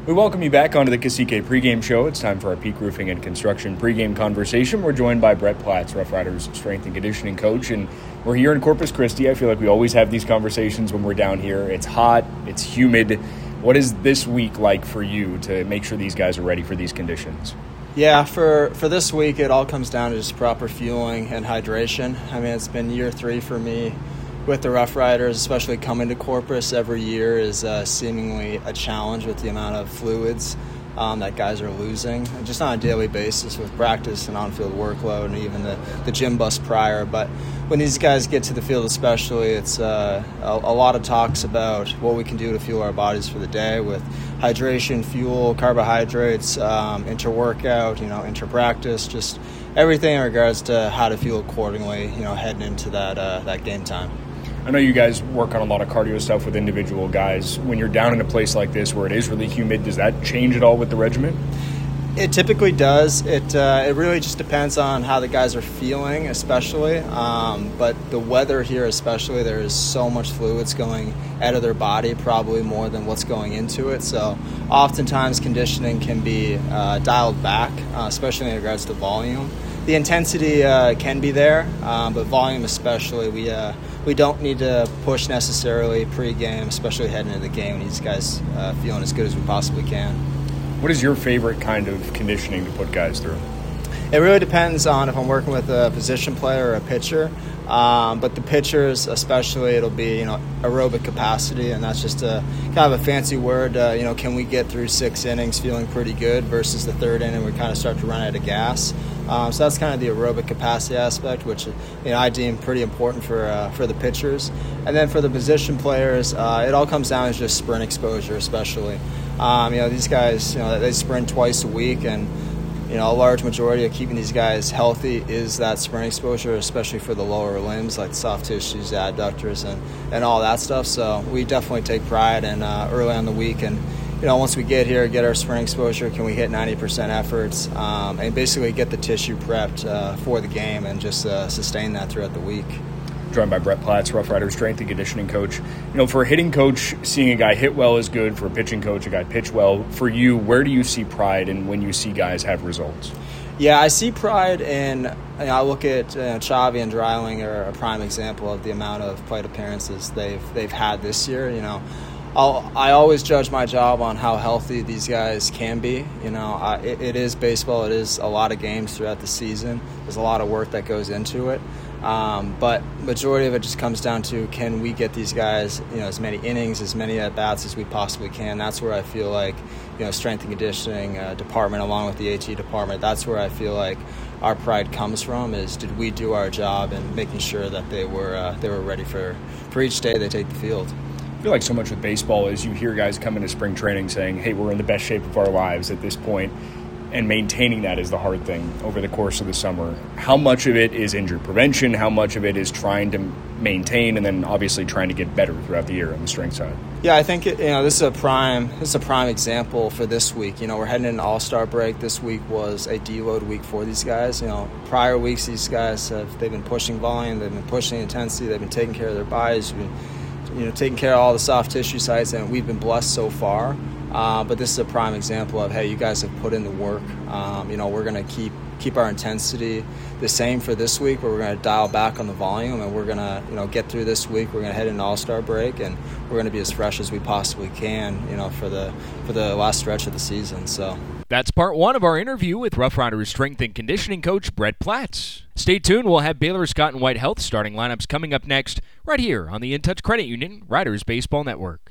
We welcome you back onto the Cacique pregame show. It's time for our Peak Roofing and Construction pregame conversation. We're joined by Brett Platts, Rough Riders strength and conditioning coach, and we're here in Corpus Christi. I feel like we always have these conversations when we're down here. It's hot, it's humid. What is this week like for you to make sure these guys are ready for these conditions? Yeah, for this week, it all comes down to just proper fueling and hydration. I mean, it's been year 3 for me with the Rough Riders, especially coming to Corpus every year is seemingly a challenge with the amount of fluids that guys are losing, just on a daily basis with practice and on-field workload and even the gym bus prior. But when these guys get to the field especially, it's a lot of talks about what we can do to fuel our bodies for the day with hydration, fuel, carbohydrates, inter-workout, inter-practice, just everything in regards to how to fuel accordingly, heading into that game time. I know you guys work on a lot of cardio stuff with individual guys. When you're down in a place like this where it is really humid, does that change at all with the regimen? It typically does. It really just depends on how the guys are feeling, especially. But the weather here especially, there is so much fluids going out of their body, probably more than what's going into it. So oftentimes conditioning can be dialed back, especially in regards to volume. The intensity can be there, but volume especially, we don't need to push necessarily pre-game, especially heading into the game. These guys feeling as good as we possibly can. What is your favorite kind of conditioning to put guys through? It really depends on if I'm working with a position player or a pitcher. But the pitchers, especially, it'll be aerobic capacity, and that's just a kind of a fancy word. Can we get through 6 innings feeling pretty good versus the 3rd inning we kind of start to run out of gas. So that's kind of the aerobic capacity aspect, which I deem pretty important for the pitchers. And then for the position players, it all comes down to just sprint exposure, especially. These guys, they sprint twice a week, and a large majority of keeping these guys healthy is that sprint exposure, especially for the lower limbs like soft tissues, adductors, and all that stuff. So we definitely take pride in early on the week, and once we get here, get our sprint exposure, can we hit 90% efforts and basically get the tissue prepped for the game and just sustain that throughout the week. Joined by Brett Platts, Rough Riders strength and conditioning coach. For a hitting coach, seeing a guy hit well is good. For a pitching coach, a guy pitch well. For you, where do you see pride in when you see guys have results? Yeah, I see pride in, I look at Chavi and Dreiling are a prime example of the amount of plate appearances they've had this year. I always judge my job on how healthy these guys can be. It is baseball. It is a lot of games throughout the season. There's a lot of work that goes into it. But majority of it just comes down to, can we get these guys, as many innings, as many at-bats as we possibly can. That's where I feel like, strength and conditioning department along with the AT department, that's where I feel like our pride comes from, is did we do our job and making sure that they were ready for each day they take the field. I feel like so much with baseball is you hear guys come into spring training saying, hey, we're in the best shape of our lives at this point, and maintaining that is the hard thing over the course of the summer. How much of it is injury prevention? How much of it is trying to maintain and then obviously trying to get better throughout the year on the strength side? Yeah, I think this is a prime example for this week. We're heading into All-Star break. This week was a deload week for these guys. Prior weeks these guys they've been pushing volume, they've been pushing intensity, they've been taking care of their bodies, taking care of all the soft tissue sites, and we've been blessed so far. But this is a prime example of, hey, you guys have put in the work. We're going to keep our intensity the same for this week, but we're going to dial back on the volume, and we're going to get through this week. We're going to head into All-Star break, and we're going to be as fresh as we possibly can, for the last stretch of the season. So that's part 1 of our interview with Rough Riders strength and conditioning coach Brett Platts. Stay tuned. We'll have Baylor Scott and White Health starting lineups coming up next, right here on the In Touch Credit Union Riders Baseball Network.